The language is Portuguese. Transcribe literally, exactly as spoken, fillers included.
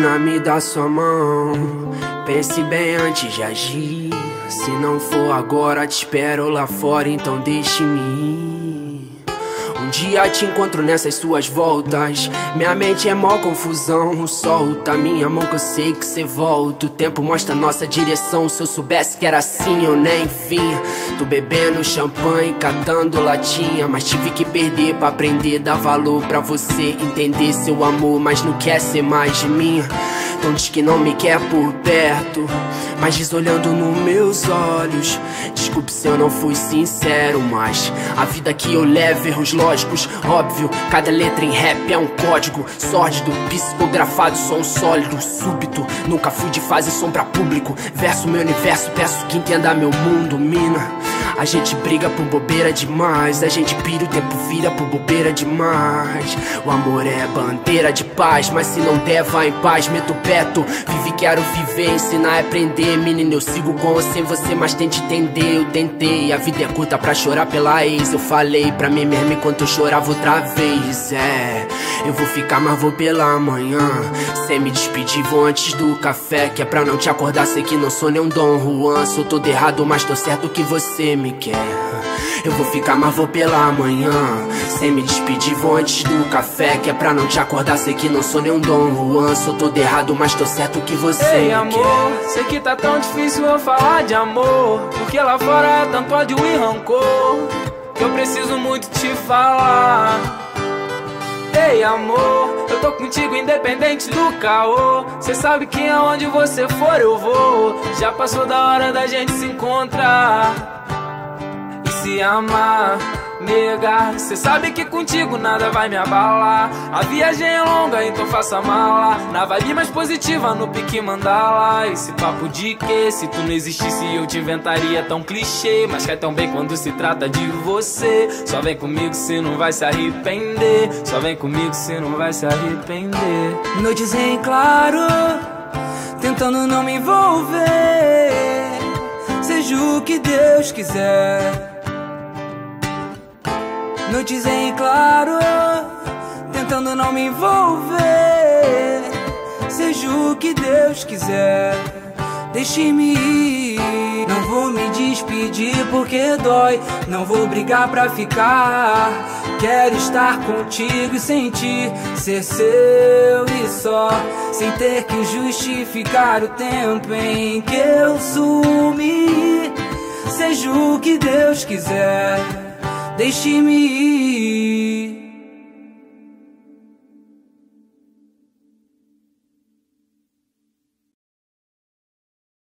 Menina, me dá sua mão. Pense bem antes de agir. Se não for agora, te espero lá fora, então deixe-me ir. Um dia te encontro nessas suas voltas. Minha mente é mó confusão. Solta minha mão que eu sei que cê volta. O tempo mostra nossa direção. Se eu soubesse que era assim, eu nem vinha. Tô bebendo champanhe, catando latinha, mas tive que perder pra aprender. Dar valor pra você entender seu amor, mas não quer ser mais de mim. Então diz que não me quer por perto, mas diz olhando nos meus olhos. Desculpe se eu não fui sincero, mas a vida que eu levo, erros lógicos, óbvio. Cada letra em rap é um código sórdido, psicografado, som sólido, súbito. Nunca fui de fazer som pra público. Verso meu universo, peço que entenda meu mundo, mina. A gente briga por bobeira demais, a gente pira, o tempo vira por bobeira demais. O amor é bandeira de paz, mas se não der, vai em paz. Meto o pé, tô vive, quero viver, ensinar é aprender. Menina, eu sigo com ou sem você, mas tente entender. Eu tentei, a vida é curta pra chorar pela ex. Eu falei pra mim mesmo enquanto eu chorava outra vez. É, eu vou ficar, mas vou pela manhã. Sem me despedir, vou antes do café, que é pra não te acordar, sei que não sou nem um Dom Juan. Sou todo errado, mas tô certo que você me quer. Eu vou ficar, mas vou pela manhã. Sem me despedir, vou antes do café, que é pra não te acordar, sei que não sou nem um Dom Juan. Sou todo errado, mas tô certo que você Ei, me amor, quer. sei que tá tão difícil eu falar de amor, porque lá fora é tanto ódio e rancor, que eu preciso muito te falar. Ei, amor, eu tô contigo independente do caô. Cê sabe que aonde você for eu vou. Já passou da hora da gente se encontrar e se amar, nega. Cê sabe que contigo nada vai me abalar. A viagem é longa, então faça mala. Na vibe mais positiva, no pique mandala. Esse papo de que se tu não existisse eu te inventaria, tão clichê, mas cai tão bem quando se trata de você. Só vem comigo, cê não vai se arrepender. Só vem comigo, cê não vai se arrepender. Noites em claro, tentando não me envolver, seja o que Deus quiser. Noites em claro, tentando não me envolver, seja o que Deus quiser. Deixe-me ir, não vou me despedir porque dói. Não vou brigar pra ficar, quero estar contigo e sentir ser seu e só, sem ter que justificar o tempo em que eu sumi. Seja o que Deus quiser, deixe-me ir.